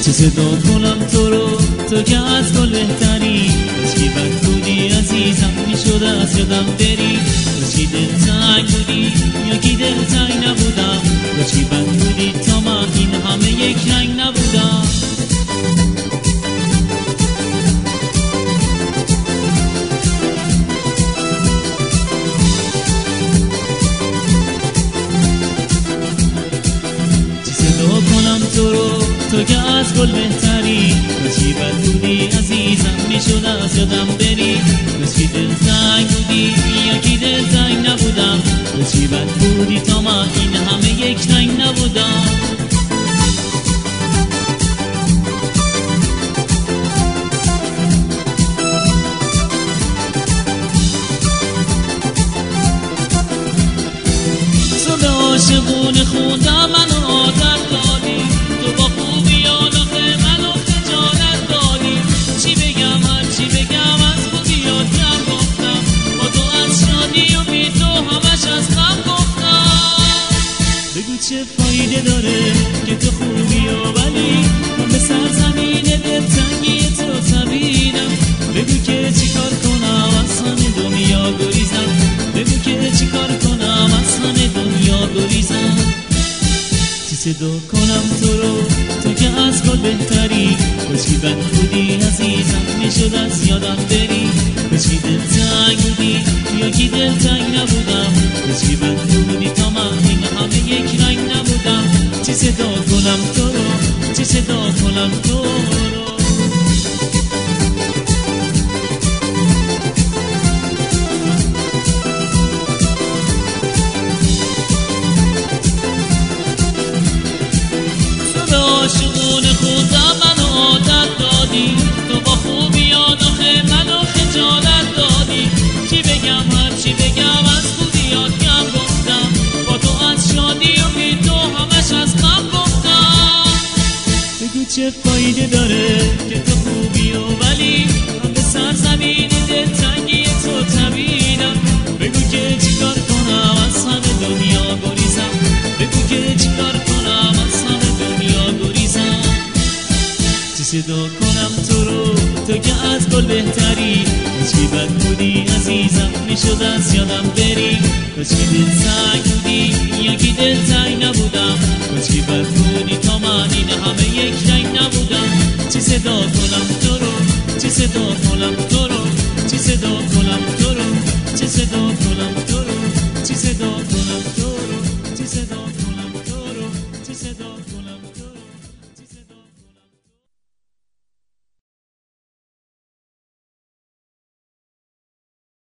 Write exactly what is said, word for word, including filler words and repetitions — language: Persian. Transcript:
چه صدا کنم تو رو، تو که از گل بهتری. کاشکی بد بودی عزیزم میشد از یادم بری. کاشکی دلتنگ بودی یا کی دلتنگ نبودم. کاشکی بد بودی تا من این همه یک رنگ نبودم. تو رو، تو که از گل بهتری. کاشکی بد بودی عزیزم میشد از یادم بری. کاشکی دلتنگ بودی یا کی دلتنگ نبودم. کاشکی بد بودی تا من این همه یک رنگ نبودم. تو به عاشقونه خوندم منو عادت دادی. تو با خوبیان آخه منو خجالت دادی. چی بگم هر چی بگم از خوبیات کم گفتم. با تو از شادی و بی تو همش از غم گفتم. بگو چه فایده داره که تو خوبی و ولی من به سرزمین دلتنگی تو طبیدم. بگو که چی کار کنم از همه دنیا گریزم. بگو که چی کار کنم از همه دنیا گریزم. چی صدا کنم تو رو، تو که از گل بهتری. کاشکی بد بودی عزیزم میشد از یادم بری. کاشکی دلتنگ بودی یا کی دلتنگ نبودم. کاشکی بد بودی تا من این همه یک رنگ نبودم. چی صدا کنم تو رو، چی صدا کنم تو رو. عاشقونه خوندم منو عادت دادی. تو با خوبیان آخه منو خجالت دادی. چی بگم هر چی بگم از خوبیات کم گفتم. با تو از شادی و بی تو همش از غم گفتم. بگو چه فایده داره که تو خوبی و ولی من به سرزمین دلتنگی تو طبیدم. بگو که چی کار کنم از همه دنیا گریزم. بگو که چی کار کنم از همه دنیا گریزم. چی صدا کنم تو رو، تو که از گل بهتری. کاشکی بد بودی عزیزم میشد از یادم بری. کاشکی دلتنگ بودی یا کی دلتنگ نبودم. کاشکی بد بودی تا من این همه یک رنگ نبودم. چی صدا کنم تو رو، چی صدا کنم